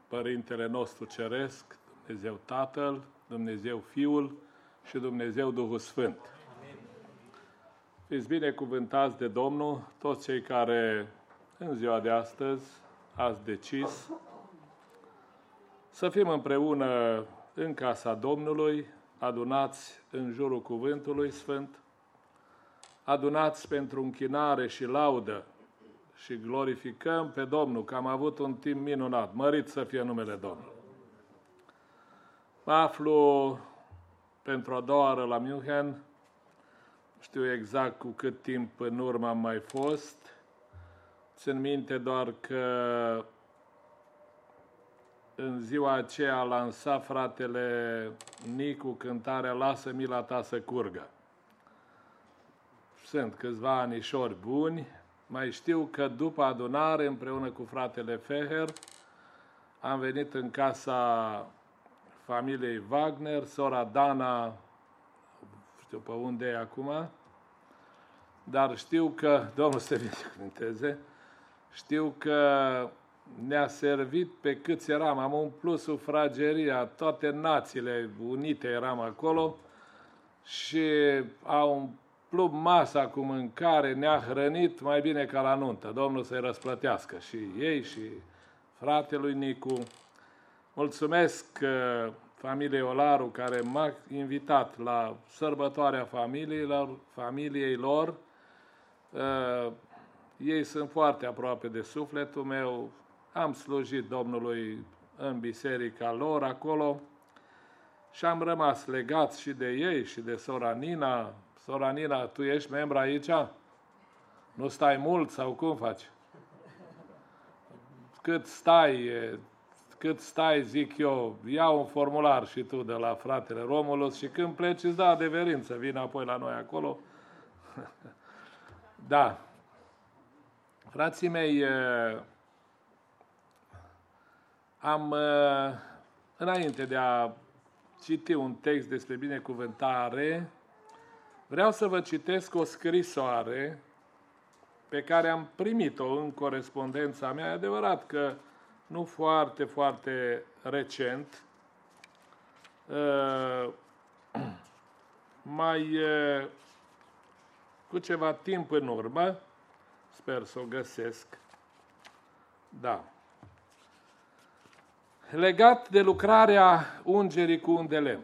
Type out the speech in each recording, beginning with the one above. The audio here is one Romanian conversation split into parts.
Părintele nostru Ceresc, Dumnezeu Tatăl, Dumnezeu Fiul și Dumnezeu Duhul Sfânt. Amin. Fiți binecuvântați de Domnul, toți cei care în ziua de astăzi ați decis să fim împreună în casa Domnului, adunați în jurul Cuvântului Sfânt, adunați pentru închinare și laudă și glorificăm pe Domnul, că am avut un timp minunat. Mărit să fie numele Domnului. Mă aflu pentru a doua oară la München. Știu exact cu cât timp în urmă am mai fost. Țin minte doar că în ziua aceea a lansat fratele Nicu cântarea Lasă mila ta să curgă. Sunt câțiva anișori buni. Mai știu că după adunare, împreună cu fratele Feher, am venit în casa familiei Wagner, sora Dana, știu pe unde e acum, dar știu că, Domnul să binecuvânteze, știu că ne-a servit pe câți eram, am umplut sufrageria, toate națiile unite eram acolo și au umplut masa cu mâncare, ne-a hrănit mai bine ca la nuntă. Domnul să-i răsplătească și ei și fratelui Nicu. Mulțumesc familiei Olaru care m-a invitat la sărbătoarea familiei lor. Ei sunt foarte aproape de sufletul meu. Am slujit Domnului în biserica lor acolo și am rămas legat și de ei și de sora Nina. Sora Nina, tu ești membra aici? Nu stai mult sau cum faci? Cât stai, zic eu, ia un formular și tu de la fratele Romulus și când pleci îți dă adeverință, vin apoi la noi acolo. Da. Frații mei, înainte de a citi un text despre binecuvântare, vreau să vă citesc o scrisoare pe care am primit-o în corespondența mea. E adevărat că nu foarte, foarte recent, cu ceva timp în urmă, sper să o găsesc, da. Legat de lucrarea ungerii cu un de lemn.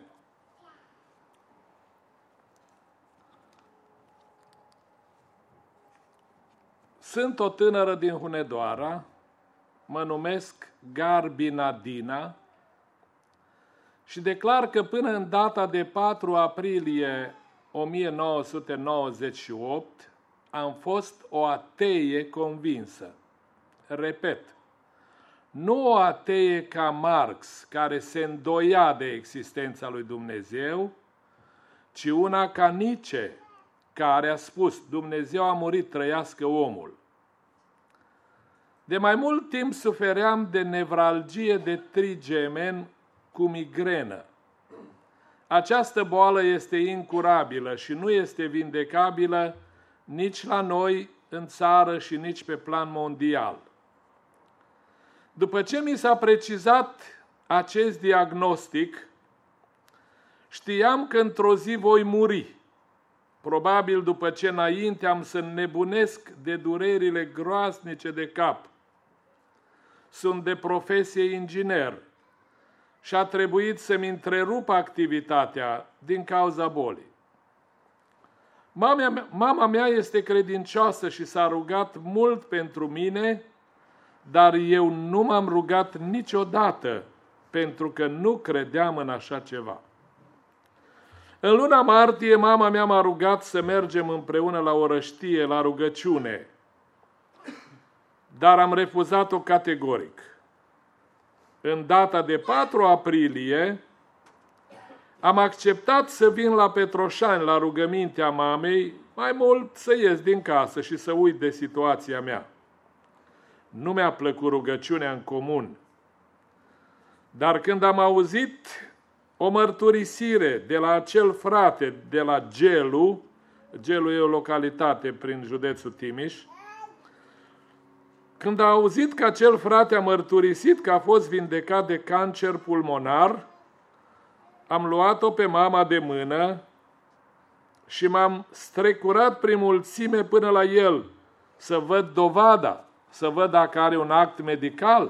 Sunt o tânără din Hunedoara, mă numesc Garbina Dina și declar că până în data de 4 aprilie 1998 am fost o ateie convinsă. Repet, nu o ateie ca Marx, care se îndoia de existența lui Dumnezeu, ci una ca Nietzsche, care a spus, Dumnezeu a murit, trăiască omul. De mai mult timp sufeream de nevralgie de trigemen cu migrenă. Această boală este incurabilă și nu este vindecabilă nici la noi în țară și nici pe plan mondial. După ce mi s-a precizat acest diagnostic, știam că într-o zi voi muri. Probabil după ce înainte am să nebunesc de durerile groaznice de cap. Sunt de profesie inginer și a trebuit să-mi întrerup activitatea din cauza bolii. Mama mea este credincioasă și s-a rugat mult pentru mine, dar eu nu m-am rugat niciodată pentru că nu credeam în așa ceva. În luna martie, mama mea m-a rugat să mergem împreună la orăștie, la rugăciune, dar am refuzat-o categoric. În data de 4 aprilie, am acceptat să vin la Petroșani, la rugămintea mamei, mai mult să ies din casă și să uit de situația mea. Nu mi-a plăcut rugăciunea în comun. Dar când am auzit o mărturisire de la acel frate de la Gelu e o localitate prin județul Timiș, Când a auzit că acel frate a mărturisit că a fost vindecat de cancer pulmonar, am luat-o pe mama de mână și m-am strecurat prin mulțime până la el, să văd dovada, să văd dacă are un act medical.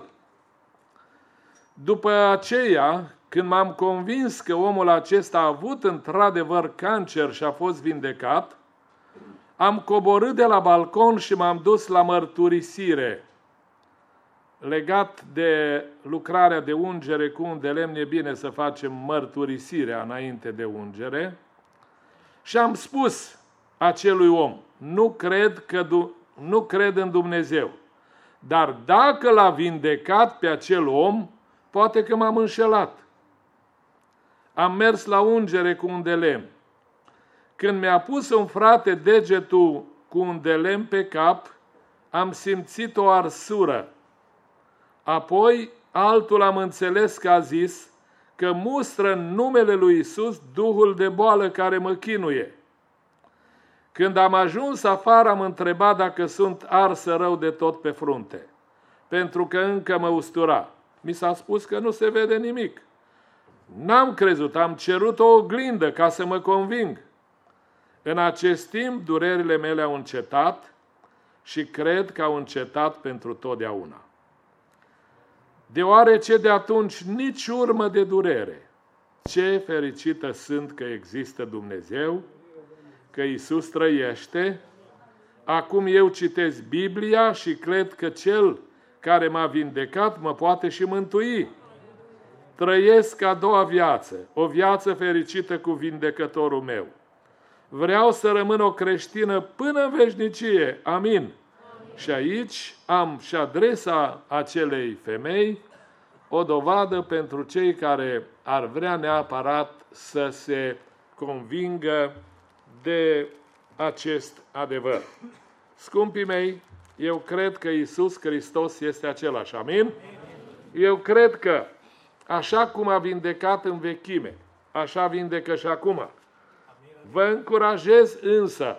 După aceea, când m-am convins că omul acesta a avut într-adevăr cancer și a fost vindecat, am coborât de la balcon și m-am dus la mărturisire. Legat de lucrarea de ungere cu un de lemn, e bine să facem mărturisirea înainte de ungere. Și am spus acelui om, nu cred în Dumnezeu, dar dacă l-a vindecat pe acel om, poate că m-am înșelat. Am mers la ungere cu un de lemn. Când mi-a pus un frate degetul cu un de lemn pe cap, am simțit o arsură. Apoi altul am înțeles că a zis că mustră în numele lui Iisus duhul de boală care mă chinuie. Când am ajuns afară, am întrebat dacă sunt arsă rău de tot pe frunte, pentru că încă mă ustura. Mi s-a spus că nu se vede nimic. N-am crezut, am cerut o oglindă ca să mă conving. În acest timp, durerile mele au încetat și cred că au încetat pentru totdeauna. Deoarece de atunci nici urmă de durere. Ce fericită sunt că există Dumnezeu, că Iisus trăiește. Acum eu citesc Biblia și cred că Cel care m-a vindecat mă poate și mântui. Trăiesc a doua viață, o viață fericită cu vindecătorul meu. Vreau să rămân o creștină până în veșnicie. Amin. Și aici am și adresa acelei femei o dovadă pentru cei care ar vrea neapărat să se convingă de acest adevăr. Scumpii mei, eu cred că Iisus Hristos este același. Amin? Eu cred că așa cum a vindecat în vechime, așa vindecă și acum. Vă încurajez însă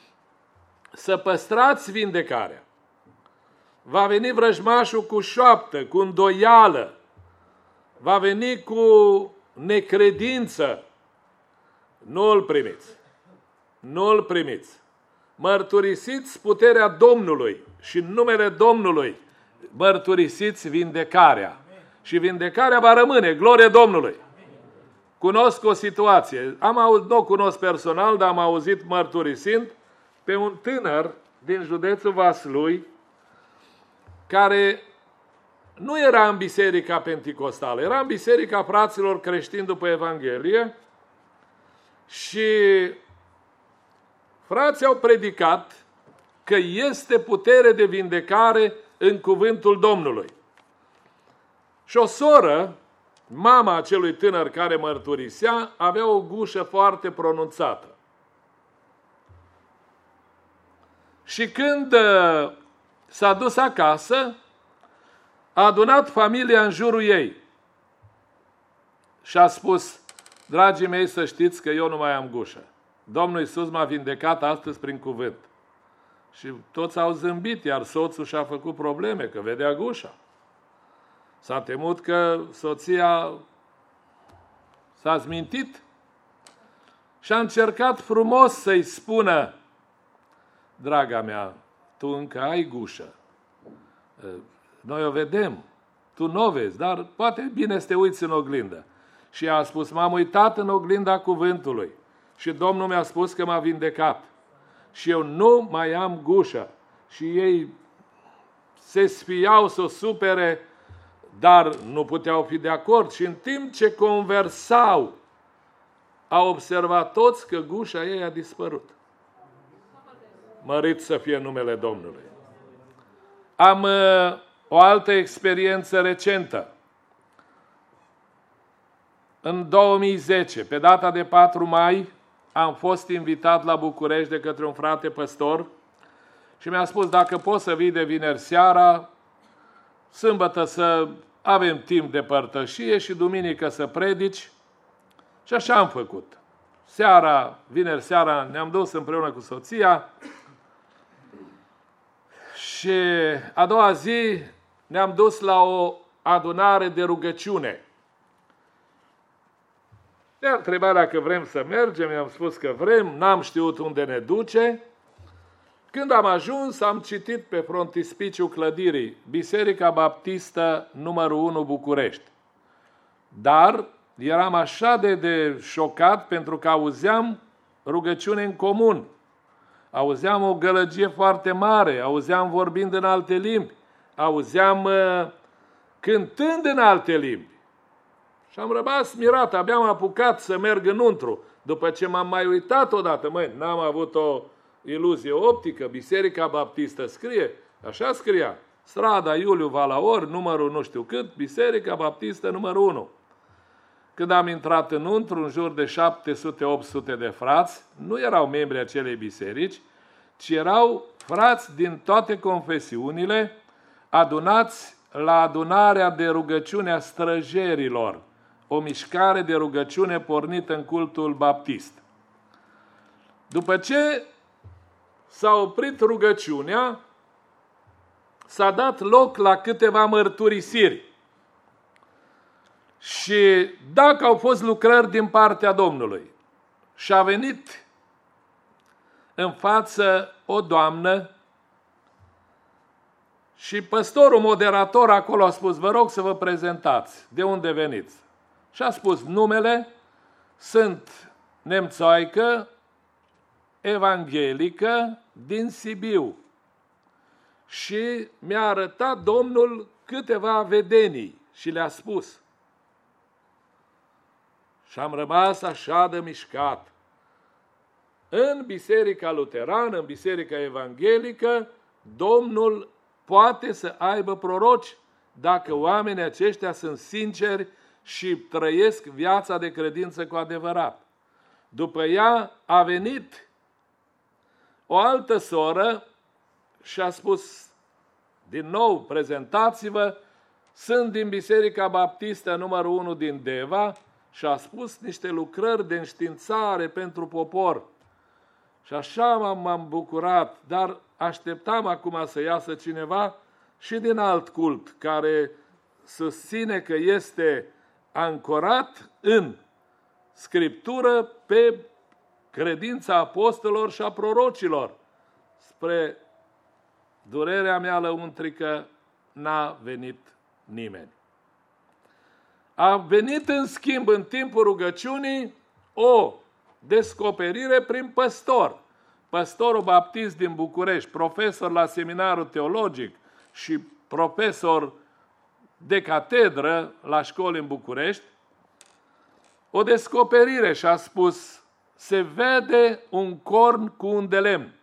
să păstrați vindecarea. Va veni vrăjmașul cu șoaptă, cu îndoială, va veni cu necredință. Nu îl primiți. Nu îl primiți. Mărturisiți puterea Domnului și în numele Domnului mărturisiți vindecarea. Și vindecarea va rămâne, glorie Domnului. Cunosc o situație, nu o cunosc personal, dar am auzit mărturisind pe un tânăr din județul Vaslui, care nu era în biserica penticostală, era în biserica fraților creștini după Evanghelie și frații au predicat că este putere de vindecare în cuvântul Domnului. Și o soră, mama acelui tânăr care mărturisea, avea o gușă foarte pronunțată. Și când s-a dus acasă, a adunat familia în jurul ei și a spus, dragii mei, să știți că eu nu mai am gușă. Domnul Iisus m-a vindecat astăzi prin cuvânt. Și toți au zâmbit, iar soțul și-a făcut probleme, că vedea gușa. S-a temut că soția s-a zmintit și a încercat frumos să-i spună, draga mea, tu încă ai gușă. Noi o vedem, tu nu o vezi, dar poate bine să te uiți în oglindă. Și a spus, m-am uitat în oglinda cuvântului și Domnul mi-a spus că m-a vindecat. Și eu nu mai am gușă. Și ei se spiau să o supere, dar nu puteau fi de acord. Și în timp ce conversau, au observat toți că gușa ei a dispărut. Mărit să fie numele Domnului. Am o altă experiență recentă. În 2010, pe data de 4 mai, am fost invitat la București de către un frate păstor și mi-a spus, dacă poți să vii de vineri seara, sâmbătă să avem timp de părtășie și duminică să predici. Și așa am făcut. Vineri seara, ne-am dus împreună cu soția Și a doua zi ne-am dus la o adunare de rugăciune. Ne-a întrebat dacă vrem să mergem, i-am spus că vrem, n-am știut unde ne duce. Când am ajuns, am citit pe frontispiciul clădirii Biserica Baptistă numărul 1 București. Dar eram așa de șocat pentru că auzeam rugăciune în comun. Auzeam o gălăgie foarte mare, auzeam vorbind în alte limbi, auzeam cântând în alte limbi. Și am rămas mirat, abia am apucat să merg înăuntru. După ce m-am mai uitat odată, n-am avut o iluzie optică, Biserica Baptistă scrie, așa scria, strada Iuliu Valaor, numărul nu știu cât, Biserica Baptistă numărul 1. Când am intrat înăuntru, în jur de 700-800 de frați, nu erau membri acelei biserici, ci erau frați din toate confesiunile, adunați la adunarea de rugăciune a străjerilor, o mișcare de rugăciune pornită în cultul baptist. După ce s-a oprit rugăciunea, s-a dat loc la câteva mărturisiri. Și dacă au fost lucrări din partea Domnului, și a venit în față o doamnă și păstorul moderator acolo a spus, vă rog să vă prezentați, de unde veniți? Și a spus numele, sunt nemțoaică, evanghelică, din Sibiu. Și mi-a arătat Domnul câteva vedenii și le-a spus. Și am rămas așa de mișcat. În Biserica Luterană, în Biserica Evanghelică, Domnul poate să aibă proroci dacă oamenii aceștia sunt sinceri și trăiesc viața de credință cu adevărat. După ea a venit o altă soră și a spus, din nou, prezentați-vă, sunt din Biserica Baptistă numărul 1 din Deva, și a spus niște lucrări de înștiințare pentru popor. Și așa m-am bucurat, dar așteptam acum să iasă cineva și din alt cult, care susține că este ancorat în Scriptură pe credința apostolilor și a prorocilor. Spre durerea mea lăuntrică n-a venit nimeni. A venit în schimb în timpul rugăciunii o descoperire prin păstor. Păstorul baptist din București, profesor la seminarul teologic și profesor de catedră la școli în București, o descoperire și a spus, se vede un corn cu un de lemn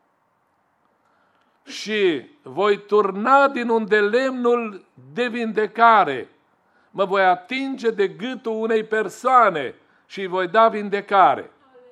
și voi turna din un de lemnul de vindecare, mă voi atinge de gâtul unei persoane și îi voi da vindecare.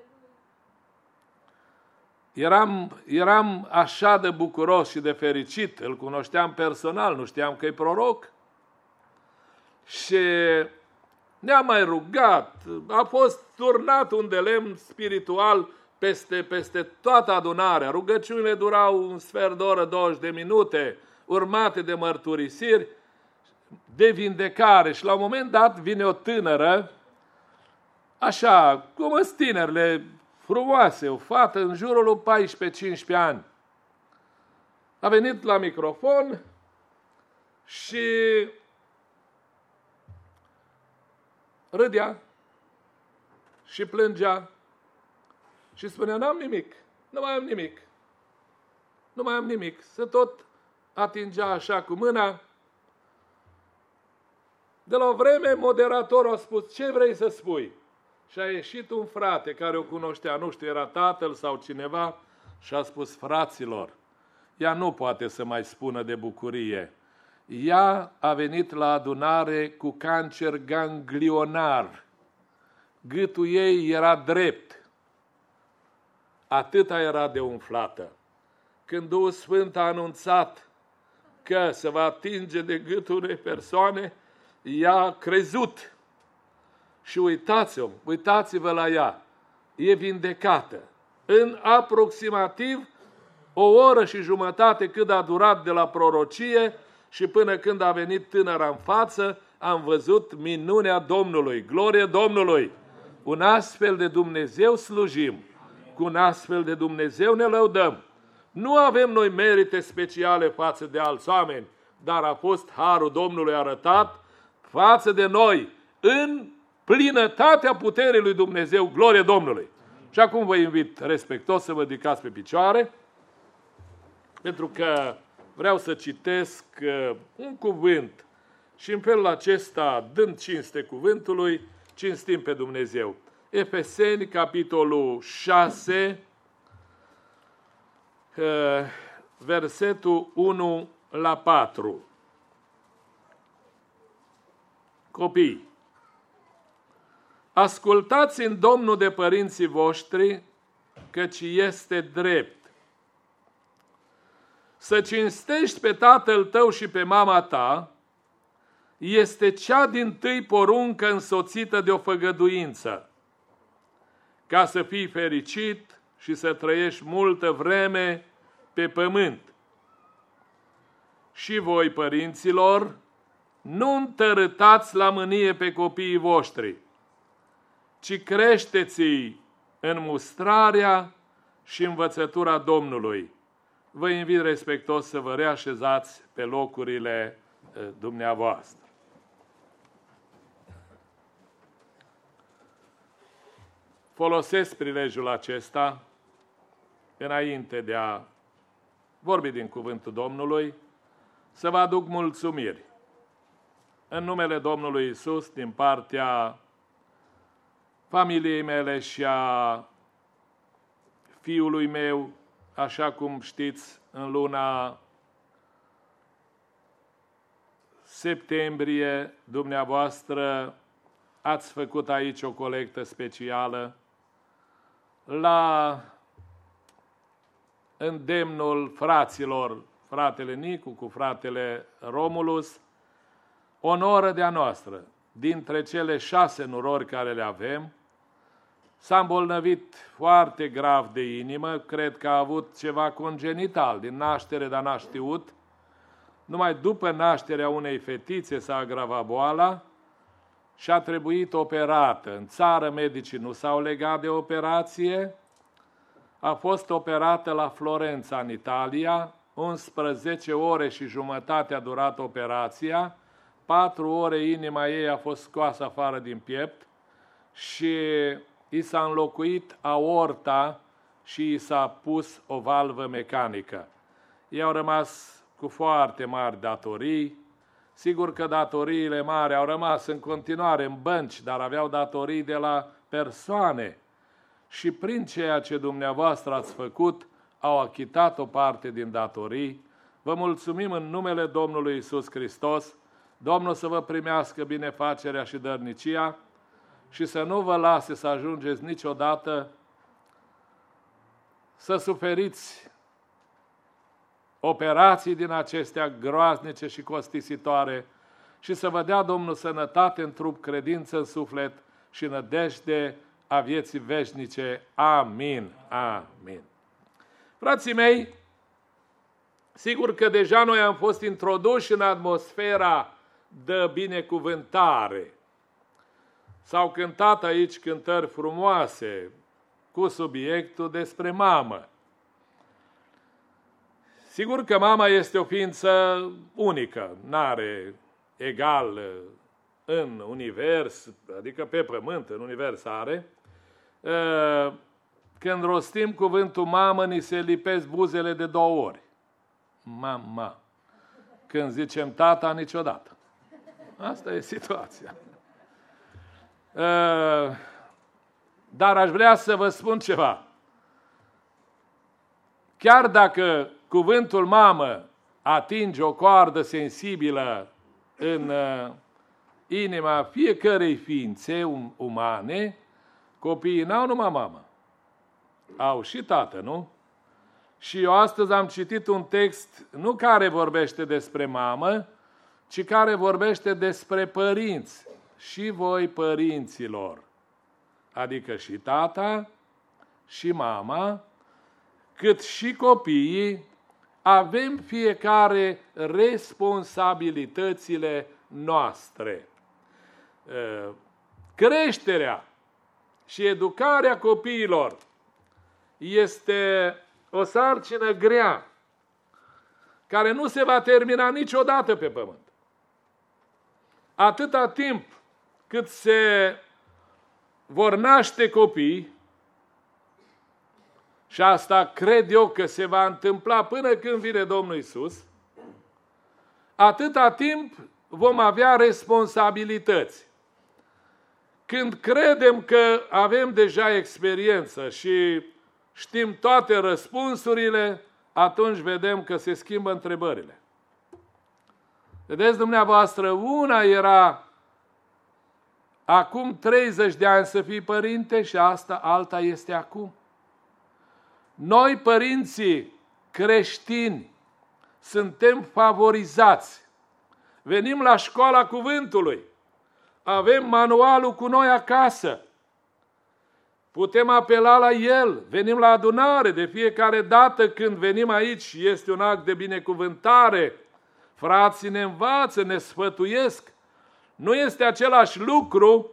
Eram așa de bucuros și de fericit, îl cunoșteam personal, nu știam că e proroc. Și ne-am mai rugat, a fost turnat un de lemn spiritual peste toată adunarea. Rugăciunile durau un sfert de oră, 20 de minute, urmate de mărturisiri, de vindecare. Și la un moment dat vine o tânără, așa, cum sunt tinerile frumoase, o fată în jurul lui 14-15 ani. A venit la microfon și râdea și plângea și spunea, n-am nimic, nu mai am nimic, nu mai am nimic. Se tot atingea așa cu mâna. De la o vreme, moderatorul a spus, ce vrei să spui? Și a ieșit un frate care o cunoștea, nu știu, era tatăl sau cineva, și a spus, fraților, ea nu poate să mai spună de bucurie. Ea a venit la adunare cu cancer ganglionar. Gâtul ei era drept. Atâta era de umflată. Când Duhul Sfânt a anunțat că se va atinge de gâtul unei persoane, ea a crezut. Și uitați-vă la ea. E vindecată. În aproximativ O oră și jumătate cât a durat de la prorocie și până când a venit tânăra în față, am văzut minunea Domnului. Glorie Domnului! Un astfel de Dumnezeu slujim, cu un astfel de Dumnezeu ne lăudăm. Nu avem noi merite speciale față de alți oameni, dar a fost harul Domnului arătat față de noi în plinătatea puterii lui Dumnezeu. Glorie Domnului! Și acum vă invit respectos să vă ridicați pe picioare, pentru că vreau să citesc un cuvânt și în felul acesta, dând cinste cuvântului, cinstim pe Dumnezeu. Efeseni, capitolul 6, versetul 1 la 4. Copii, ascultați în Domnul de părinții voștri, căci este drept. Să cinstești pe tatăl tău și pe mama ta este cea dintâi poruncă însoțită de o făgăduință, ca să fii fericit și să trăiești multă vreme pe pământ. Și voi, părinților, nu întărâtați la mânie pe copiii voștri, ci creșteți-i în mustrarea și învățătura Domnului. Vă invit respectos să vă reașezați pe locurile dumneavoastră. Folosesc prilejul acesta înainte de a vorbi din cuvântul Domnului, să vă aduc mulțumiri în numele Domnului Iisus din partea familiei mele și a fiului meu, așa cum știți, în luna septembrie, dumneavoastră ați făcut aici o colectă specială la îndemnul fraților, fratele Nicu cu fratele Romulus, o noră de-a noastră, dintre cele 6 nurori care le avem, s-a îmbolnăvit foarte grav de inimă, cred că a avut ceva congenital din naștere, dar n-a știut. Numai după nașterea unei fetițe s-a agravat boala și a trebuit operată. În țară medicii nu s-au legat de operație. A fost operată la Florența, în Italia, 11 ore și jumătate a durat operația, 4 ore inima ei a fost scoasă afară din piept și i s-a înlocuit aorta și i s-a pus o valvă mecanică. Ei au rămas cu foarte mari datorii. Sigur că datoriile mari au rămas în continuare în bănci, dar aveau datorii de la persoane. Și prin ceea ce dumneavoastră ați făcut, au achitat o parte din datorii. Vă mulțumim în numele Domnului Iisus Hristos. Domnul să vă primească binefacerea și dărnicia și să nu vă lase să ajungeți niciodată să suferiți operații din acestea groaznice și costisitoare și să vă dea Domnul sănătate în trup, credință în suflet și nădejde a vieții veșnice. Amin. Amin. Frații mei, sigur că deja noi am fost introduși în atmosfera de binecuvântare. S-au cântat aici cântări frumoase cu subiectul despre mamă. Sigur că mama este o ființă unică, n-are egal în univers, adică pe pământ, în univers are. Când rostim cuvântul mamă, ni se lipesc buzele de 2 ori. Mama. Când zicem tata, niciodată. Asta e situația. Dar aș vrea să vă spun ceva. Chiar dacă cuvântul mamă atinge o coardă sensibilă în inima fiecărei ființe umane, copiii n-au numai mamă. Au și tată, nu? Și eu astăzi am citit un text nu care vorbește despre mamă, ci care vorbește despre părinți. Și voi, părinților, adică și tata și mama, cât și copiii, avem fiecare responsabilitățile noastre. Creșterea și educarea copiilor este o sarcină grea, care nu se va termina niciodată pe pământ. Atâta timp cât se vor naște copii, și asta cred eu că se va întâmpla până când vine Domnul Iisus, atâta timp vom avea responsabilități. Când credem că avem deja experiență și știm toate răspunsurile, atunci vedem că se schimbă întrebările. Vedeți dumneavoastră, una era acum 30 de ani să fii părinte și alta este acum. Noi, părinții creștini, suntem favorizați. Venim la școala cuvântului. Avem manualul cu noi acasă. Putem apela la el. Venim la adunare de fiecare dată când venim aici. Este un act de binecuvântare. Frații ne învață, ne sfătuiesc. Nu este același lucru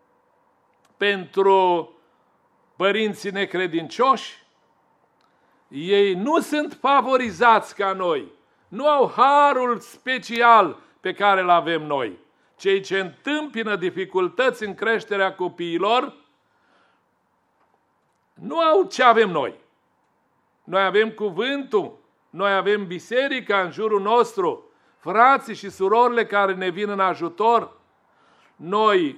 pentru părinții necredincioși. Ei nu sunt favorizați ca noi. Nu au harul special pe care îl avem noi. Cei ce întâmpină dificultăți în creșterea copiilor nu au ce avem noi. Noi avem cuvântul, noi avem biserica în jurul nostru, frații și surorile care ne vin în ajutor. Noi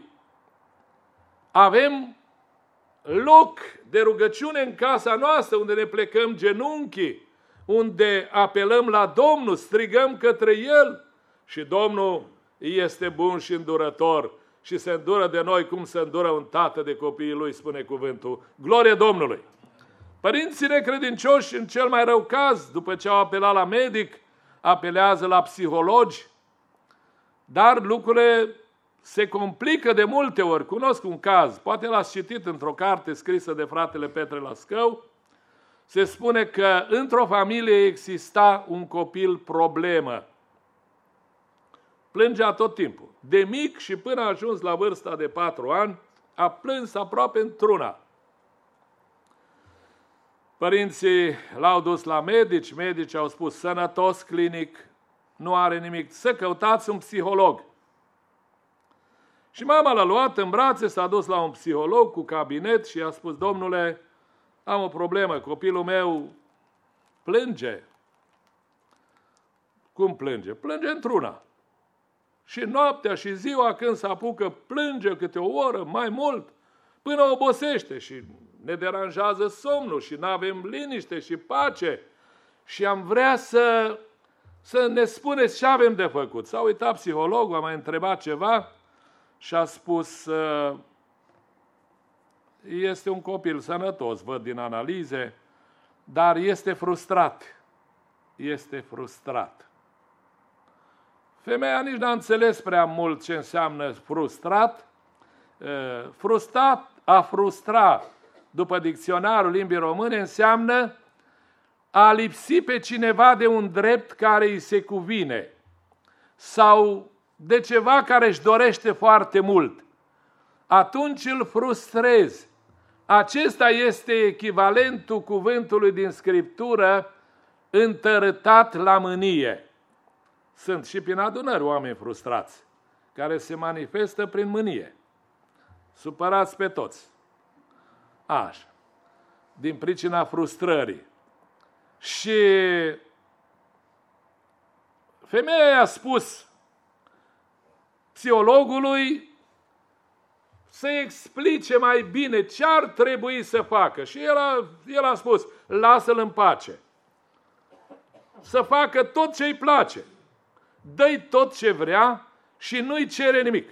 avem loc de rugăciune în casa noastră, unde ne plecăm genunchii, unde apelăm la Domnul, strigăm către El și Domnul este bun și îndurător și se îndură de noi cum se îndură un tată de copiii lui, spune cuvântul. Glorie Domnului! Părinții necredincioși, în cel mai rău caz, după ce au apelat la medic, apelează la psihologi, dar lucrurile se complică de multe ori. Cunosc un caz, poate l-ați citit într-o carte scrisă de fratele Petre Lascău. Se spune că într-o familie exista un copil problemă. Plângea tot timpul. De mic și până a ajuns la vârsta de 4 ani, a plâns aproape într-una. Părinții l-au dus la medici, medicii au spus sănătos clinic, nu are nimic, să căutați un psiholog. Și mama l-a luat în brațe, s-a dus la un psiholog cu cabinet și i-a spus, domnule, am o problemă, copilul meu plânge. Cum plânge? Plânge într-una. Și noaptea și ziua când se apucă plânge câte o oră, mai mult, până obosește și ne deranjează somnul și nu avem liniște și pace. Și am vrea să ne spuneți ce avem de făcut. S-a uitat psihologul, a mai întrebat ceva și a spus, este un copil sănătos, văd din analize, dar este frustrat. Este frustrat. Femeia nici n-a înțeles prea mult ce înseamnă frustrat. A frustra, după dicționarul limbii române, înseamnă a lipsi pe cineva de un drept care îi se cuvine sau de ceva care își dorește foarte mult. Atunci îl frustrezi. Acesta este echivalentul cuvântului din Scriptură, întărâtat la mânie. Sunt și prin adunări oameni frustrați, care se manifestă prin mânie. Supărați pe toți. Așa. Din pricina frustrării. Și femeia i-a spus psihologului să explice mai bine ce ar trebui să facă. Și el a spus, lasă-l în pace. Să facă tot ce îi place. Dă-i tot ce vrea și nu-i cere nimic.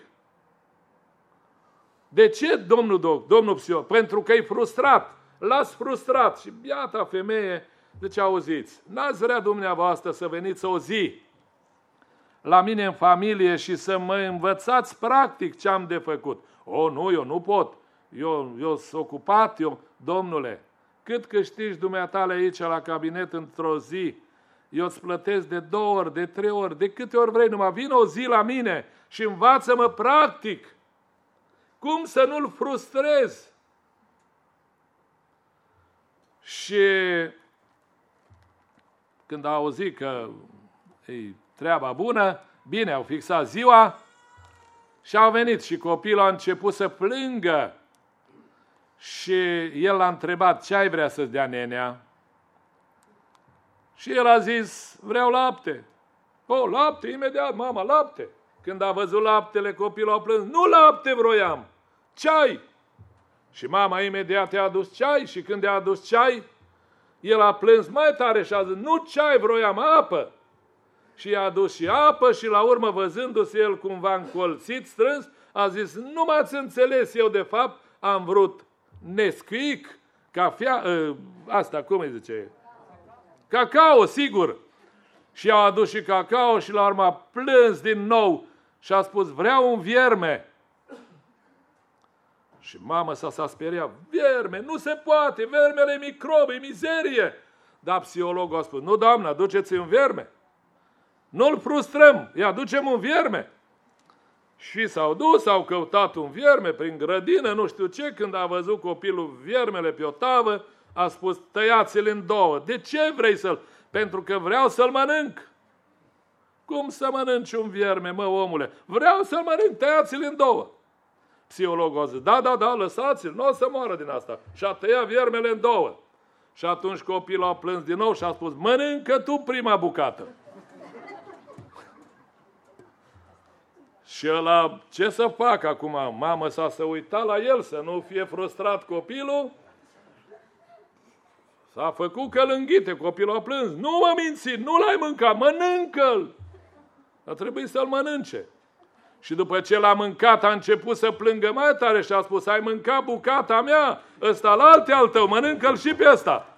De ce, domnul psiholog? Pentru că e frustrat. Las frustrat. Și biata femeie, zice, auziți, n-ați vrea dumneavoastră să veniți o zi la mine în familie și să mă învățați practic ce am de făcut. Nu, eu nu pot. Eu sunt ocupat, domnule. cât câștigi dumneatale aici la cabinet într-o zi, eu îți plătesc de 2 ori, de 3 ori, de câte ori vrei, numai vin o zi la mine și învață-mă practic. Cum să nu-l frustrez? Și când au auzit că e treaba bună, bine, au fixat ziua și au venit și copilul a început să plângă. Și el l-a întrebat, ce ai vrea să-ți dea nenea? Și el a zis, vreau lapte. O, lapte, imediat, mama, lapte. Când a văzut laptele, copilul a plâns, nu lapte vroiam, ceai. Și mama imediat i-a adus ceai și când i-a adus ceai, el a plâns mai tare și a zis, nu ceai vroiam, apă. Și i-a adus și apă și la urmă, văzându-se el cumva încolțit, strâns, a zis, nu m-ați înțeles eu de fapt, am vrut Nesquik, cafea, asta cum îi zice? Cacao, sigur. Și i-au adus și cacao și la urmă a plâns din nou și a spus, vreau un vierme. Și mama s-a speriat, vierme, nu se poate, vermele e microb, e mizerie. Dar psihologul a spus, nu doamnă, aduceți un vierme. Nu-l frustrăm, îi aducem un vierme. Și s-au dus, au căutat un vierme prin grădină, nu știu ce, când a văzut copilul viermele pe o tavă, a spus, tăiați-l în 2. De ce vrei să-l? Pentru că vreau să-l mănânc. Cum să mănânci un vierme, mă, omule? Vreau să-l mănânc, tăiați-l în 2. Psihologul a zis, da, lăsați-l, nu o să moară din asta. Și a tăiat viermele în 2. Și atunci copilul a plâns din nou și a spus, mănâncă tu prima bucată. Și ăla, ce să fac acum? Mama s-a uitat la el, să nu fie frustrat copilul. S-a făcut că îl înghite, copilul a plâns. Nu mă minți, nu l-ai mâncat, mănâncă-l! Dar trebuie să-l mănânce. Și după ce l-a mâncat, a început să plângă mai tare și a spus, ai mâncat bucata mea, ăsta la alte al tău, mănâncă-l și pe ăsta.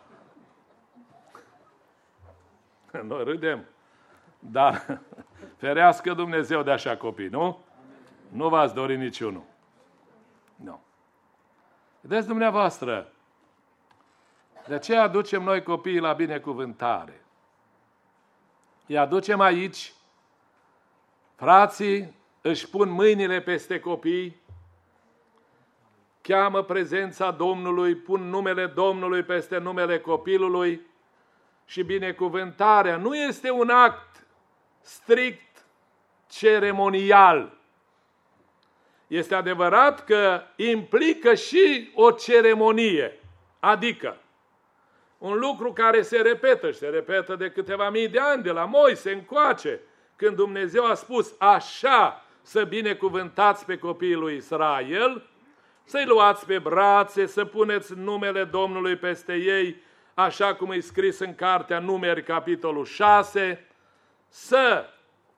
Noi râdem. Dar ferească Dumnezeu de așa copii, nu? Nu v-ați dorit niciunul. Nu. Vedeți dumneavoastră, de aceea aducem noi copiii la binecuvântare. Îi aducem aici, frații își pun mâinile peste copii, cheamă prezența Domnului, pun numele Domnului peste numele copilului și binecuvântarea nu este un act strict ceremonial. Este adevărat că implică și o ceremonie, adică un lucru care se repetă și se repetă de câteva mii de ani, de la Moise încoace, când Dumnezeu a spus așa să binecuvântați pe copiii lui Israel, să-i luați pe brațe, să puneți numele Domnului peste ei, așa cum e scris în cartea Numeri, capitolul 6, să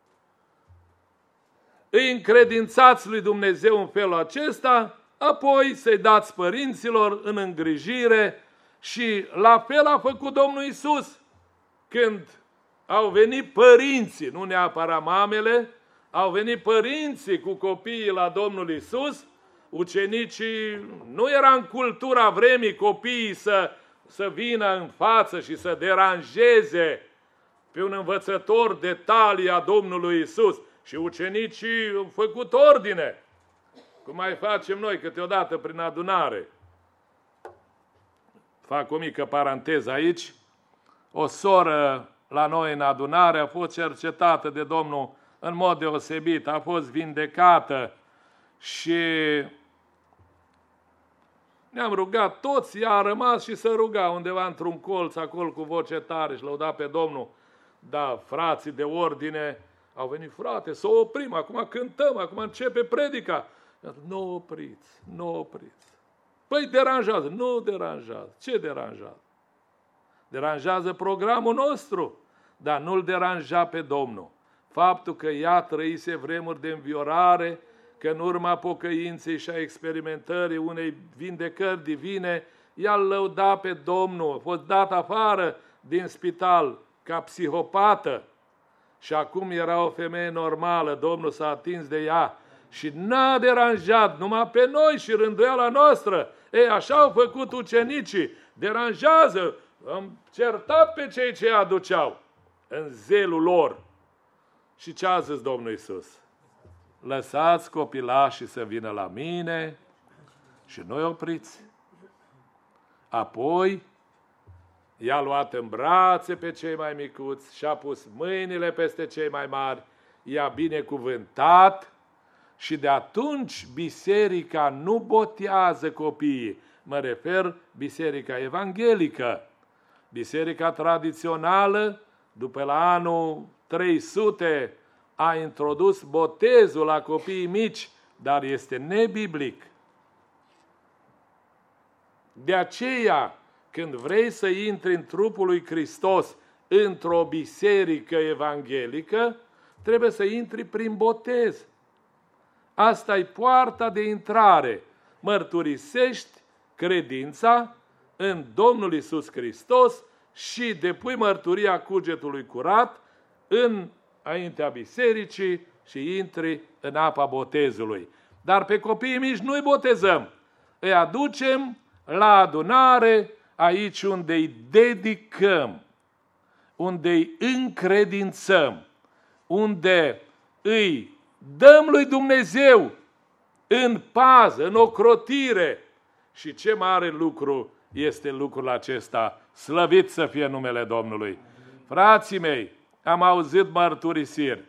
îi încredințați lui Dumnezeu în felul acesta, apoi să-i dați părinților în îngrijire și la fel a făcut Domnul Iisus când au venit părinții, nu neapărat mamele, au venit părinții cu copiii la Domnul Iisus, ucenicii, nu era în cultura vremii copiii să vină în față și să deranjeze pe un învățător de talie a Domnului Iisus. Și ucenicii au făcut ordine, cum mai facem noi câteodată prin adunare. Fac o mică paranteză aici. O soră la noi în adunare a fost cercetată de Domnul în mod deosebit, a fost vindecată și ne-am rugat toți, ea a rămas și se ruga undeva într-un colț acolo cu voce tare și lăuda pe Domnul. Da, frații de ordine au venit, frate, să o oprim, acum cântăm, acum începe predica. Nu opriți, nu opriți. Păi deranjează, nu deranjează. Ce deranjează? Deranjează programul nostru, dar nu-l deranja pe Domnul. Faptul că ea trăise vremuri de înviorare, că în urma pocăinței și a experimentării unei vindecări divine, ea îl lăuda pe Domnul, a fost dat afară din spital ca psihopată și acum era o femeie normală, Domnul s-a atins de ea Și n-a deranjat numai pe noi și rânduiala noastră. Ei, așa au făcut ucenicii. Deranjează, am certat pe cei ce aduceau în zelul lor. Și ce a zis Domnul Iisus? Lăsați copilașii să vină la mine și nu-i opriți. Apoi i-a luat în brațe pe cei mai micuți și a pus mâinile peste cei mai mari, i-a binecuvântat și de atunci biserica nu botează copiii. Mă refer biserica evanghelică. Biserica tradițională, după la anul 300, a introdus botezul la copiii mici, dar este nebiblic. De aceea, când vrei să intri în trupul lui Hristos într-o biserică evanghelică, trebuie să intri prin botez. Asta e poarta de intrare. Mărturisești credința în Domnul Iisus Hristos și depui mărturia cugetului curat înaintea bisericii și intri în apa botezului. Dar pe copiii mici nu-i botezăm. Îi aducem la adunare aici unde îi dedicăm, unde îi încredințăm, unde îi dăm lui Dumnezeu în pază, în ocrotire. Și ce mare lucru este lucrul acesta, slăvit să fie numele Domnului. Frații mei, am auzit mărturisiri,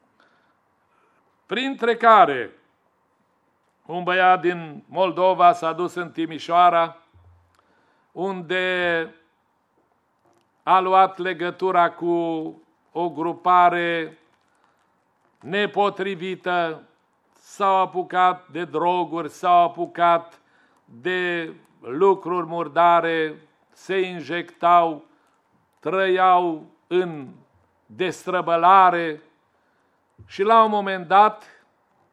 printre care un băiat din Moldova s-a dus în Timișoara, unde a luat legătura cu o grupare nepotrivită, s-au apucat de droguri, s-au apucat de lucruri murdare, se injectau, trăiau în destrăbălare și la un moment dat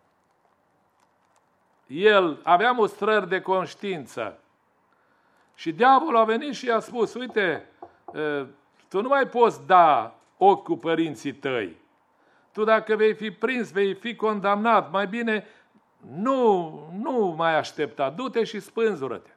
el avea mustrări de conștiință și diavolul a venit și i-a spus: uite, tu nu mai poți da ochi cu părinții tăi. Tu dacă vei fi prins, vei fi condamnat. Mai bine nu mai aștepta, du-te și spânzură-te.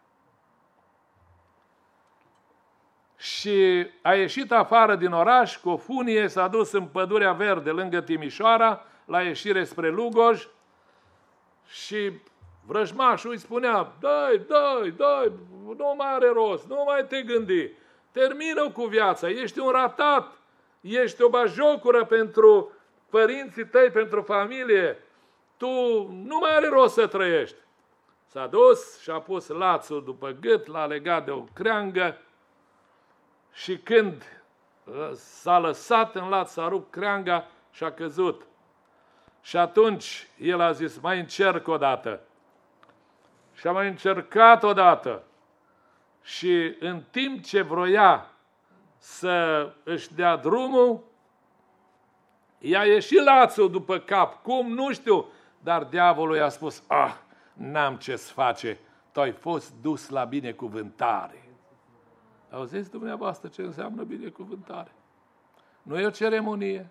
Și a ieșit afară din oraș cu o funie, s-a dus în Pădurea Verde, lângă Timișoara, la ieșire spre Lugoj și vrăjmașul îi spunea: dai, nu mai are rost, nu mai te gândi, termină cu viața, ești un ratat, ești o bajocură pentru părinții tăi, pentru familie, tu nu mai are rost să trăiești. S-a dus și a pus lațul după gât, l-a legat de o creangă și când s-a lăsat în laț, s-a rupt creanga și a căzut. Și atunci el a zis: mai încerc o dată. Și a mai încercat o dată. Și în timp ce vroia să își dea drumul, i-a ieșit lațul după cap. Cum? Nu știu. Dar diavolul i-a spus: n-am ce-ți face, tu ai fost dus la binecuvântare. Auziți dumneavoastră ce înseamnă binecuvântare? Nu e o ceremonie.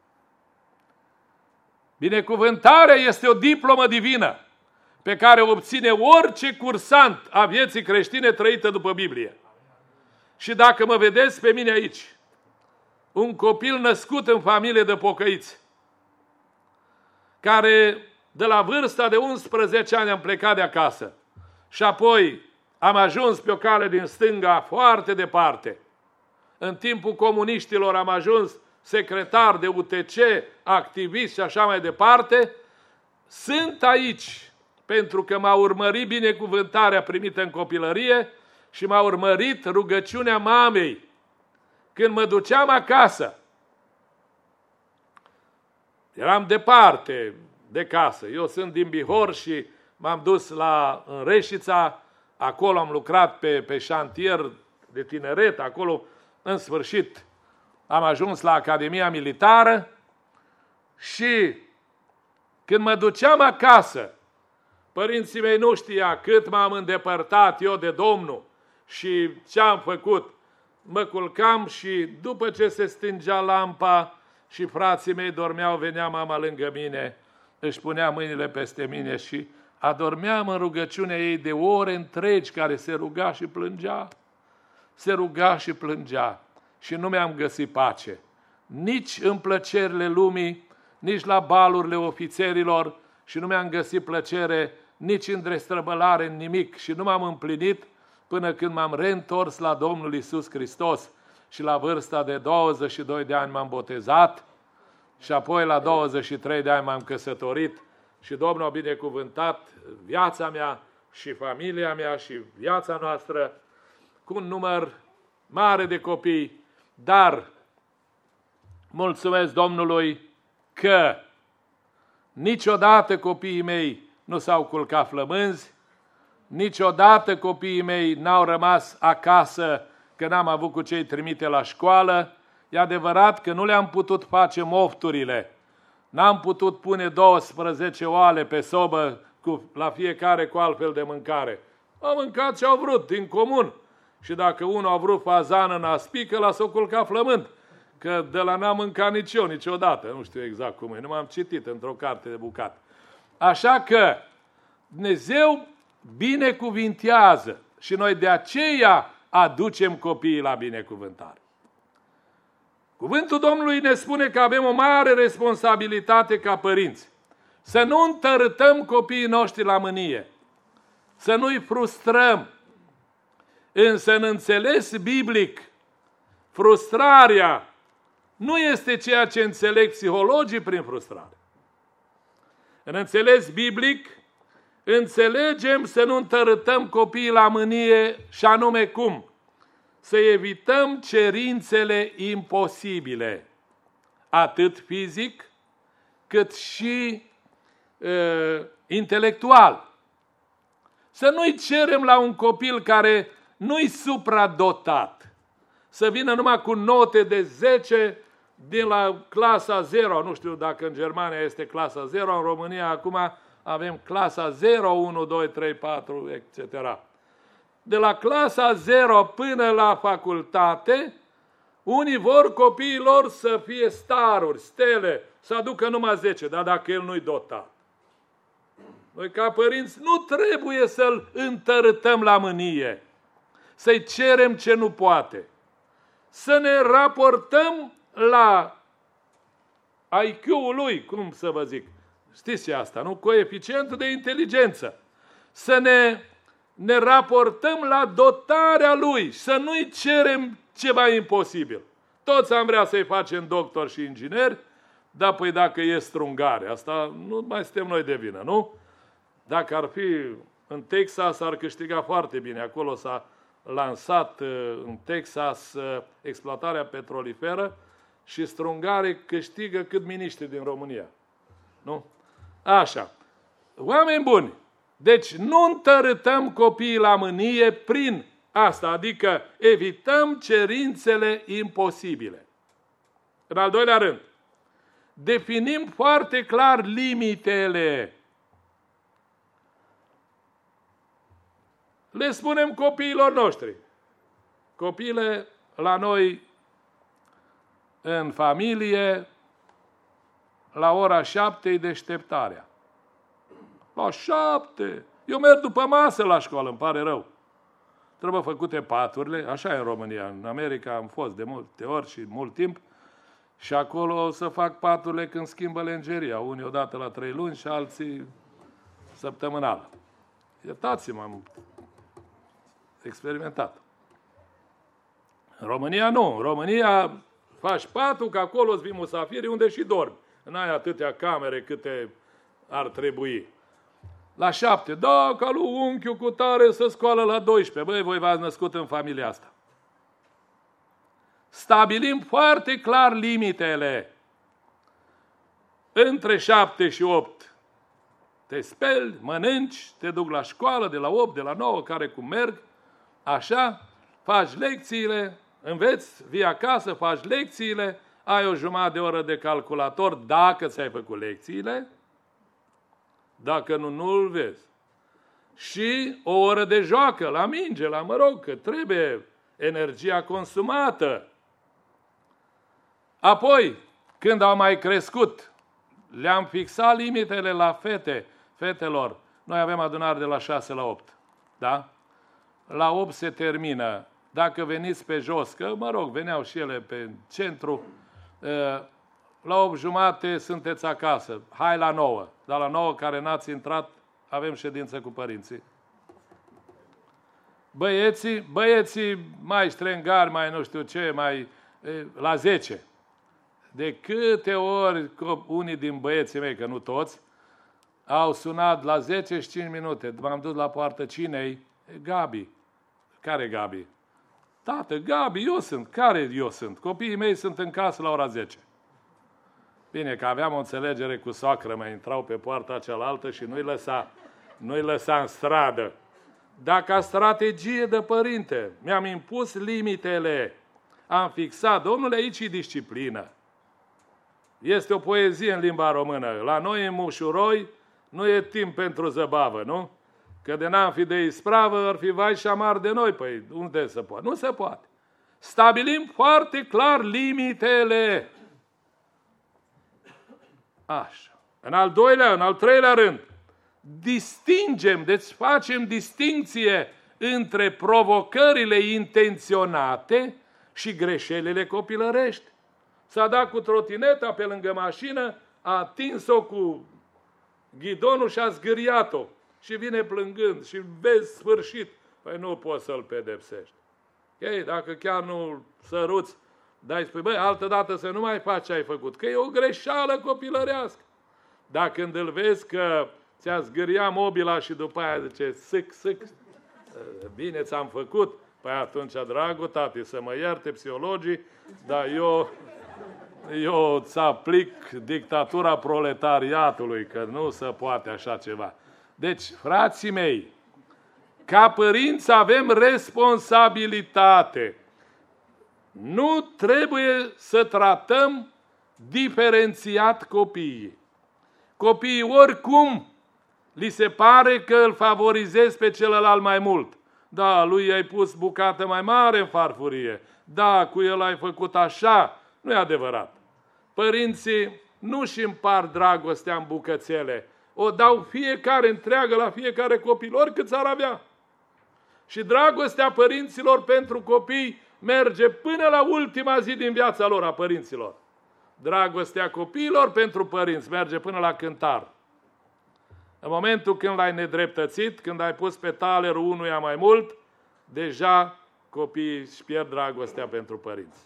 Binecuvântarea este o diplomă divină pe care o obține orice cursant a vieții creștine trăită după Biblie. Și dacă mă vedeți pe mine aici, un copil născut în familie de pocăiți, care de la vârsta de 11 ani am plecat de acasă și apoi am ajuns pe o cale din stânga foarte departe. În timpul comuniștilor am ajuns secretar de UTC, activist și așa mai departe. Sunt aici pentru că m-a urmărit binecuvântarea primită în copilărie și m-a urmărit rugăciunea mamei când mă duceam acasă. Eram departe de casă. Eu sunt din Bihor și m-am dus în Reșița. Acolo am lucrat pe șantier de tineret. Acolo, în sfârșit, am ajuns la Academia Militară și când mă duceam acasă, părinții mei nu știa cât m-am îndepărtat eu de Domnul și ce am făcut. Mă culcam și după ce se stingea lampa și frații mei dormeau, venea mama lângă mine își punea mâinile peste mine și adormeam în rugăciunea ei de ore întregi, care se ruga și plângea. Se ruga și plângea și nu mi-am găsit pace. Nici în plăcerile lumii, nici la balurile ofițerilor și nu mi-am găsit plăcere nici în destrăbălare, în nimic. Și nu m-am împlinit până când m-am reîntors la Domnul Iisus Hristos și la vârsta de 22 de ani m-am botezat și apoi la 23 de ani m-am căsătorit și Domnul a binecuvântat viața mea și familia mea și viața noastră cu un număr mare de copii, dar mulțumesc Domnului că niciodată copiii mei nu s-au culcat flămânzi, niciodată copiii mei n-au rămas acasă că n-am avut cu ce-i trimite la școală. E adevărat că nu le-am putut face mofturile, n-am putut pune 12 oale pe sobă la fiecare cu altfel de mâncare. Au mâncat ce au vrut, din comun. Și dacă unul a vrut fazană în aspică, l-a culcat flământ. Că de la n-am mâncat nici eu niciodată, nu știu exact cum e, nu m-am citit într-o carte de bucate. Așa că Dumnezeu binecuvintează și noi de aceea aducem copiii la binecuvântare. Cuvântul Domnului ne spune că avem o mare responsabilitate ca părinți. Să nu întărâtăm copiii noștri la mânie, să nu-i frustrăm. Însă în înțeles biblic, frustrarea nu este ceea ce înțeleg psihologii prin frustrare. În înțeles biblic, înțelegem să nu întărâtăm copiii la mânie și anume cum? Să evităm cerințele imposibile, atât fizic cât și intelectual. Să nu-i cerem la un copil care nu-i supradotat, să vină numai cu note de 10 din la clasa 0, nu știu dacă în Germania este clasa 0, în România acum avem clasa 0, 1, 2, 3, 4, etc. De la clasa 0 până la facultate, unii vor copiilor să fie staruri, stele, să aducă numai 10, dar dacă el nu-i dotat. Noi ca părinți nu trebuie să-l întărâtăm la mânie, să-i cerem ce nu poate, să ne raportăm la IQ-ul lui, cum să vă zic, știți asta, nu? Coeficientul de inteligență. Să ne raportăm la dotarea lui, să nu-i cerem ceva imposibil. Toți am vrea să-i facem doctor și inginer, dar păi dacă e strungare, asta nu mai suntem noi de vină, nu? Dacă ar fi în Texas, ar câștiga foarte bine. Acolo s-a lansat în Texas exploatarea petroliferă și strungare câștigă cât miniștri din România. Nu? Așa. Oameni buni, deci nu întărâtăm copiii la mânie prin asta, adică evităm cerințele imposibile. În al doilea rând, definim foarte clar limitele. Le spunem copiilor noștri. Copiile la noi în familie, la ora 7 e deșteptarea. La 7! Eu merg după masă la școală, îmi pare rău. Trebuie făcute paturile, așa e în România. În America am fost de multe ori și mult timp și acolo o să fac paturile când schimbă lenjeria. Unii odată la 3 luni și alții săptămânal. Iertați-mă, am experimentat. În România nu. În România faci patul, că acolo îți vin musafiri unde și dormi. N-ai atâtea camere câte ar trebui. La 7, da, ca lui unchiul cu tare să scoală la 12. Băi, voi v-ați născut în familia asta. Stabilim foarte clar limitele. Între 7 și 8 te speli, mănânci, te duc la școală de la 8, de la 9, care cum merg, așa, faci lecțiile, înveți, vii acasă, faci lecțiile, ai o jumătate de oră de calculator dacă ți-ai făcut lecțiile, dacă nu, nu-l vezi. Și o oră de joacă, la minge, la măroc, că trebuie energia consumată. Apoi, când au mai crescut, Le-am fixat limitele la fetelor. Noi avem adunare de la 6 la 8. Da? La 8 se termină. Dacă veniți pe jos, că mă rog, veneau și ele pe centru, la 8:30 sunteți acasă. Hai la 9. Dar la 9 care n-ați intrat, avem ședință cu părinții. Băieții mai strengari, mai nu știu ce, mai la 10. De câte ori unii din băieții mei, că nu toți, au sunat la 10 și 5 minute. M-am dus la poartă, cine-i? Gabi. Care Gabi? Tată, Gabi, eu sunt. Care eu sunt? Copiii mei sunt în casă la ora 10. Bine, că aveam o înțelegere cu soacră, mai intrau pe poarta cealaltă și nu-i lăsa în stradă. Dar ca strategie de părinte, mi-am impus limitele. Am fixat, domnule, aici e disciplină. Este o poezie în limba română. La noi, în Mușuroi, nu e timp pentru zăbavă, nu? Că de n-am fi de ispravă, ar fi vai și amar de noi. Păi unde se poate? Nu se poate. Stabilim foarte clar limitele. Așa. În al treilea rând, distingem, deci facem distincție între provocările intenționate și greșelile copilărești. S-a dat cu trotineta pe lângă mașină, a atins-o cu ghidonul și a zgâriat-o. Și vine plângând și vezi sfârșit. Păi nu poți să-l pedepsești. Okay? Dacă chiar nu săruți, dai spui, băi, altădată să nu mai faci ce ai făcut, că e o greșeală copilărească. Dar când îl vezi că ți-a zgâriat mobila și după aia zice, sâc, bine ți-am făcut, păi atunci, dragul tati, să mă ierte psihologii, dar eu îți aplic dictatura proletariatului, că nu se poate așa ceva. Deci, frații mei, ca părinți avem responsabilitate. Nu trebuie să tratăm diferențiat copiii. Copiii oricum li se pare că îl favorizezi pe celălalt mai mult. Da, lui i-ai pus bucată mai mare în farfurie. Da, cu el ai făcut așa. Nu e adevărat. Părinții nu-și împart dragostea în bucățele. O dau fiecare întreagă la fiecare copil, oricât ar avea. Și dragostea părinților pentru copii merge până la ultima zi din viața lor, a părinților. Dragostea copiilor pentru părinți merge până la cântar. În momentul când l-ai nedreptățit, când ai pus pe talerul unuia mai mult, deja copiii își pierd dragostea pentru părinți.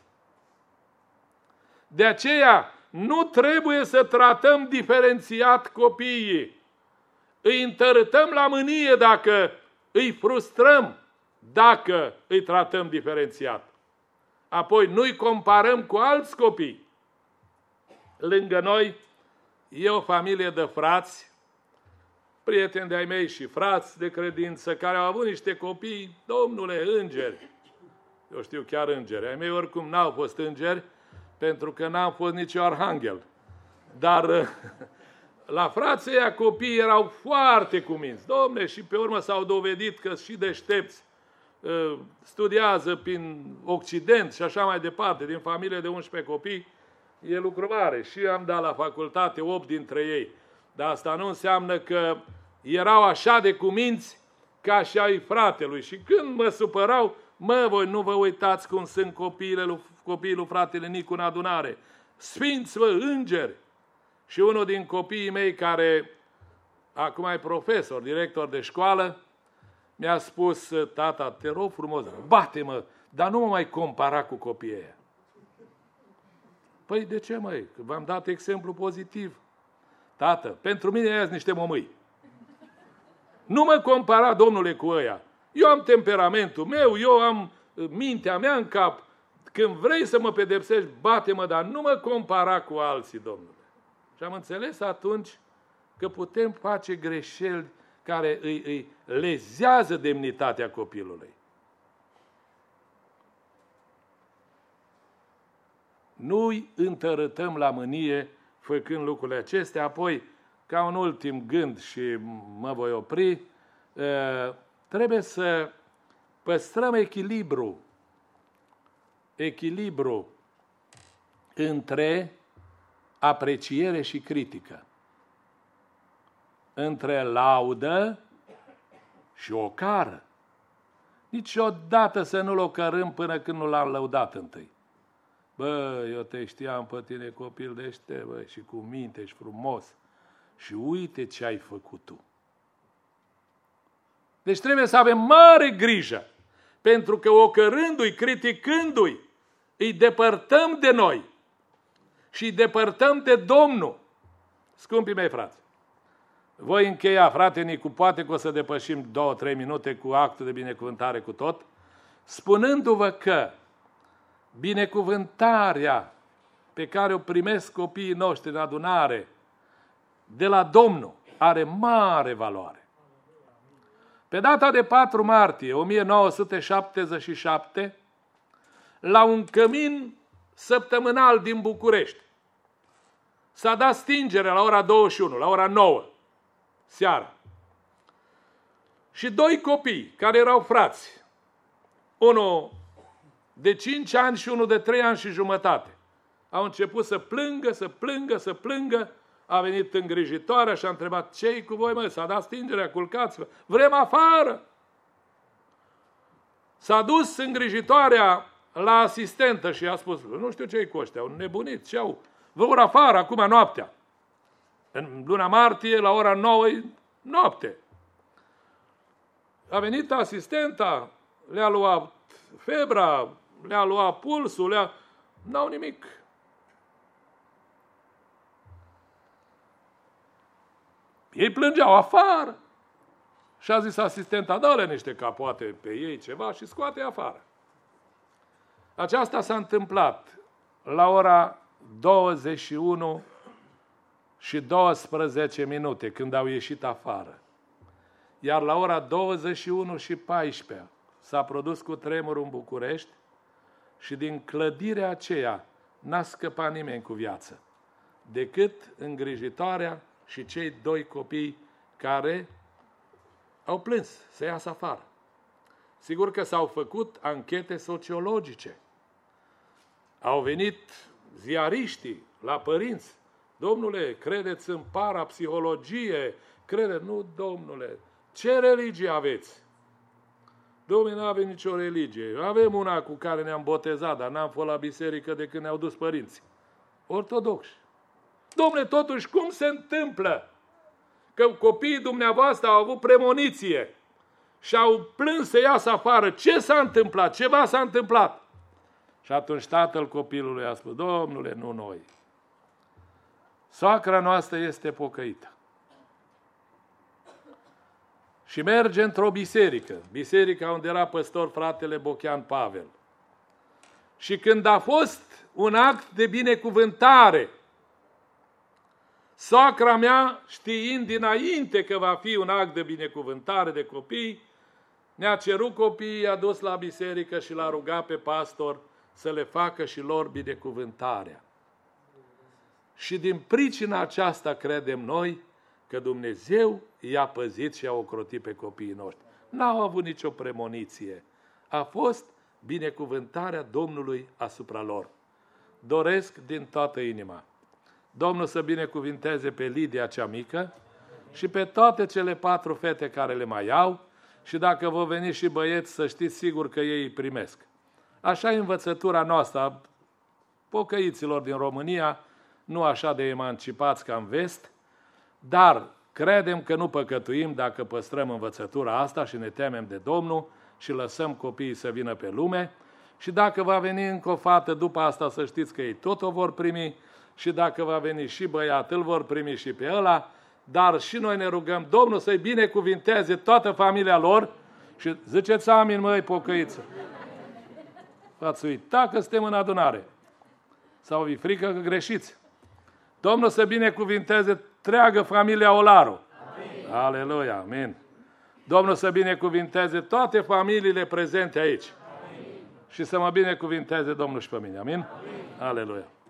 De aceea, nu trebuie să tratăm diferențiat copiii. Îi întărâtăm la mânie dacă îi frustrăm, dacă îi tratăm diferențiat. Apoi nu-i comparăm cu alți copii. Lângă noi e o familie de frați, prieteni de-ai mei și frați de credință, care au avut niște copii, domnule, îngeri. Eu știu, chiar îngeri. Ai mei oricum n-au fost îngeri, pentru că n-am fost nici eu arhanghel. Dar la frații ăia copiii erau foarte cuminți. Dom'le, și pe urmă s-au dovedit că și deștepți, studiază prin Occident și așa mai departe, din familie de 11 copii, e lucru mare. Și am dat la facultate 8 dintre ei. Dar asta nu înseamnă că erau așa de cuminți ca și ai fratelui. Și când mă supărau, voi nu vă uitați cum sunt copiii lui fratele Nicu în adunare. Sfinți, îngeri! Și unul din copiii mei, care acum e profesor, director de școală, mi-a spus, tata, te rog frumos, bate-mă, dar nu mă mai compara cu copiii ăia. Păi de ce, măi? Că v-am dat exemplu pozitiv. Tată, pentru mine ăia sunt niște momâi. Nu mă compara, domnule, cu ăia. Eu am temperamentul meu, eu am mintea mea în cap. Când vrei să mă pedepsești, bate-mă, dar nu mă compara cu alții, domnule. Și am înțeles atunci că putem face greșeli care îi lezează demnitatea copilului. Nu-i întărâtăm la mânie făcând lucrurile acestea. Apoi, ca un ultim gând și mă voi opri, trebuie să păstrăm echilibru între apreciere și critică, între laudă și ocară. Niciodată să nu-l ocărâm până când nu l-am lăudat întâi. Bă, eu te știam pe tine copil deștept, bă, și cu minte, ești frumos. Și uite ce ai făcut tu. Deci trebuie să avem mare grijă, pentru că ocărându-i, criticându-i, îi depărtăm de noi și îi depărtăm de Domnul. Scumpii mei frați, voi încheia, frate Nicu, poate că o să depășim 2-3 minute cu actul de binecuvântare cu tot, spunându-vă că binecuvântarea pe care o primesc copiii noștri în adunare de la Domnul are mare valoare. Pe data de 4 martie 1977, la un cămin săptămânal din București, s-a dat stingere la ora 21, la ora 9, seara. Și 2 copii, care erau frați, unul de 5 ani și unul de 3 ani și jumătate, au început să plângă, să plângă, să plângă. A venit îngrijitoarea și a întrebat: ce-i cu voi, măi? S-a dat stingerea, culcați-vă, vrem afară. S-a dus îngrijitoarea la asistentă și a spus: nu știu ce-i cu ăștia, au nebunit, ce au? Vă vor afară, acum noaptea. În luna martie, la ora 9, noapte. A venit asistenta, le-a luat febra, le-a luat pulsul, n-au nimic. Ei plângeau afară. Și a zis asistenta: dă-le niște capoate pe ei, ceva, și scoate afară. Aceasta s-a întâmplat la ora 21 și 12 minute, când au ieșit afară. Iar la ora 21 și 14 s-a produs cutremurul în București și din clădirea aceea n-a scăpat nimeni cu viață, decât îngrijitoarea și cei 2 copii care au plâns să iasă afară. Sigur că s-au făcut anchete sociologice. Au venit ziariștii la părinți: domnule, credeți în parapsihologie? Nu, domnule. Ce religie aveți? Domnule, nu avem nicio religie. Avem una cu care ne-am botezat, dar n-am fost la biserică de când ne-au dus părinții. Ortodoxi. Domnule, totuși, cum se întâmplă că copiii dumneavoastră au avut premoniție și au plâns să iasă afară? Ce s-a întâmplat? Ceva s-a întâmplat. Și atunci tatăl copilului a spus: domnule, nu noi. Soacra noastră este pocăită. Și merge într-o biserică, biserica unde era păstor fratele Bochean Pavel. Și când a fost un act de binecuvântare, soacra mea, știind dinainte că va fi un act de binecuvântare de copii, ne-a cerut copiii, i-a dus la biserică și l-a rugat pe pastor să le facă și lor binecuvântarea. Și din pricina aceasta credem noi că Dumnezeu i-a păzit și i-a ocrotit pe copiii noștri. N-au avut nicio premoniție. A fost binecuvântarea Domnului asupra lor. Doresc din toată inima Domnul să binecuvinteze pe Lidia cea mică și pe toate cele 4 fete care le mai au, și dacă vor veni și băieți, să știți sigur că ei îi primesc. Așa e învățătura noastră a pocăiților din România, nu așa de emancipați ca în vest, dar credem că nu păcătuim dacă păstrăm învățătura asta și ne temem de Domnul și lăsăm copiii să vină pe lume. Și dacă va veni încă o fată după asta, să știți că ei tot o vor primi, și dacă va veni și băiat, îl vor primi și pe ăla, dar și noi ne rugăm Domnul să-i binecuvinteze toată familia lor și ziceți amin, măi, pocăiță. V-ați uitat că suntem în adunare. Sau vi frică că greșiți. Domnul să binecuvinteze întreagă familia Olaru. Amin. Aleluia, amin. Domnul să binecuvinteze toate familiile prezente aici. Amin. Și să mă binecuvinteze Domnul și pe mine. Amin? Amin. Aleluia.